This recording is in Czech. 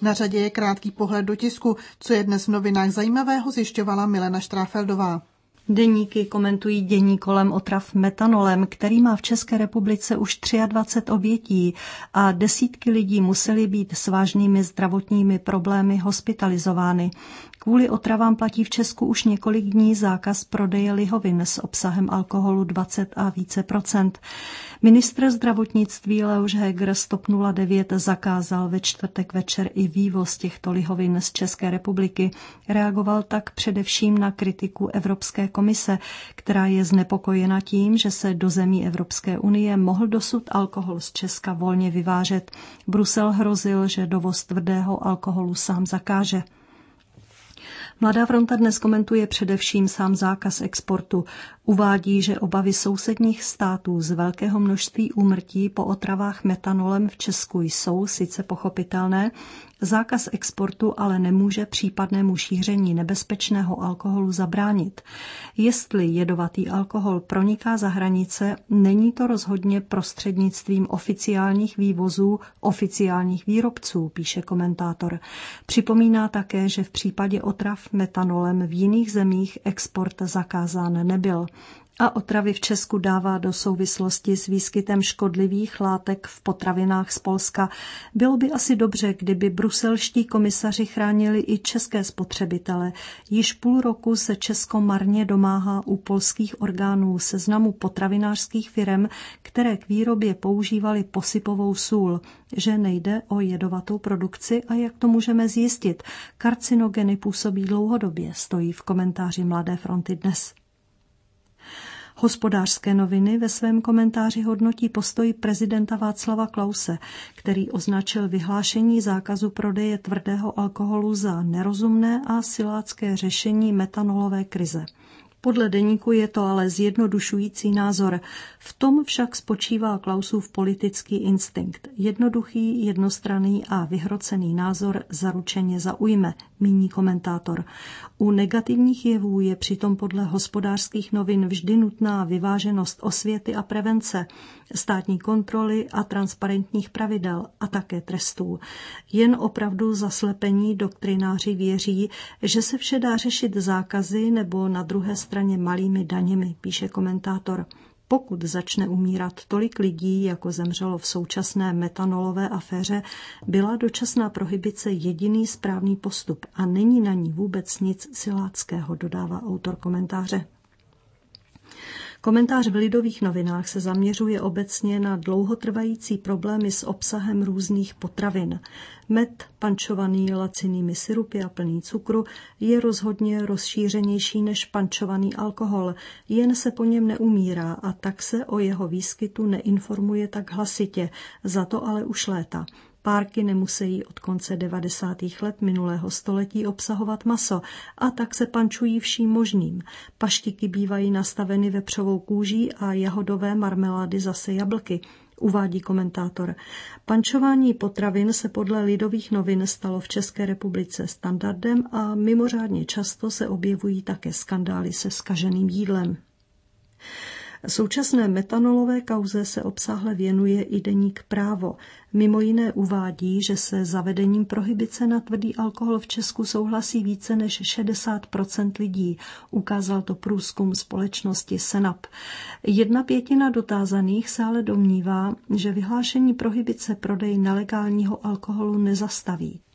Na řadě je krátký pohled do tisku, co je dnes v novinách zajímavého, zjišťovala Milena Štráfeldová. Deníky komentují dění kolem otrav metanolem, který má v České republice už 23 obětí a desítky lidí musely být s vážnými zdravotními problémy hospitalizovány. Kvůli otravám platí v Česku už několik dní zákaz prodeje lihovin s obsahem alkoholu 20 a více procent. Ministr zdravotnictví Leoš Heger z TOP 09 zakázal ve čtvrtek večer i vývoz těchto lihovin z České republiky. Reagoval tak především na kritiku Evropské komise, která je znepokojena tím, že se do zemí Evropské unie mohl dosud alkohol z Česka volně vyvážet. Brusel hrozil, že dovoz tvrdého alkoholu sám zakáže. Mladá fronta dnes komentuje především sám zákaz exportu. Uvádí, že obavy sousedních států z velkého množství úmrtí po otravách metanolem v Česku jsou sice pochopitelné, zákaz exportu ale nemůže případnému šíření nebezpečného alkoholu zabránit. Jestli jedovatý alkohol proniká za hranice, není to rozhodně prostřednictvím oficiálních vývozů oficiálních výrobců, píše komentátor. Připomíná také, že v případě otrav metanolem v jiných zemích export zakázán nebyl. A otravy v Česku dává do souvislosti s výskytem škodlivých látek v potravinách z Polska. Bylo by asi dobře, kdyby bruselští komisaři chránili i české spotřebitele. Již půl roku se Česko marně domáhá u polských orgánů seznamu potravinářských firem, které k výrobě používaly posypovou sůl. Že nejde o jedovatou produkci a jak to můžeme zjistit? Karcinogeny působí dlouhodobě, stojí v komentáři Mladé fronty dnes. Hospodářské noviny ve svém komentáři hodnotí postoj prezidenta Václava Klause, který označil vyhlášení zákazu prodeje tvrdého alkoholu za nerozumné a silácké řešení metanolové krize. Podle deníku je to ale zjednodušující názor. V tom však spočívá Klausův politický instinkt. Jednoduchý, jednostranný a vyhrocený názor zaručeně zaujme, míní komentátor. U negativních jevů je přitom podle Hospodářských novin vždy nutná vyváženost osvěty a prevence, státní kontroly a transparentních pravidel a také trestů. Jen opravdu zaslepení doktrináři věří, že se vše dá řešit zákazy nebo na druhé straně malými daněmi, píše komentátor. Pokud začne umírat tolik lidí, jako zemřelo v současné metanolové aféře, byla dočasná prohibice jediný správný postup a není na ní vůbec nic siláckého, dodává autor komentáře. Komentář v Lidových novinách se zaměřuje obecně na dlouhotrvající problémy s obsahem různých potravin. Med, pančovaný lacinými sirupy a plný cukru, je rozhodně rozšířenější než pančovaný alkohol, jen se po něm neumírá a tak se o jeho výskytu neinformuje tak hlasitě, za to ale už léta. Párky nemusí od konce 90. let minulého století obsahovat maso a tak se pančují vším možným. Paštiky bývají nastaveny vepřovou kůží a jahodové marmelády zase jablky, uvádí komentátor. Pančování potravin se podle Lidových novin stalo v České republice standardem a mimořádně často se objevují také skandály se zkaženým jídlem. Současné metanolové kauze se obsáhle věnuje i deník Právo. Mimo jiné uvádí, že se zavedením prohibice na tvrdý alkohol v Česku souhlasí více než 60% lidí. Ukázal to průzkum společnosti Senap. 1/5 dotázaných se ale domnívá, že vyhlášení prohibice prodej nelegálního alkoholu nezastaví.